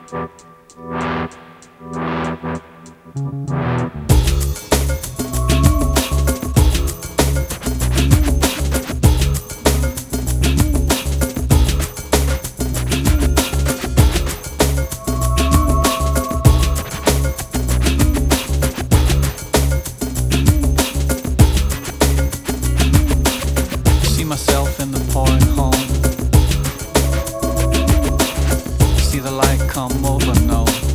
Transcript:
See myself in the pouring home. See the light come over, no.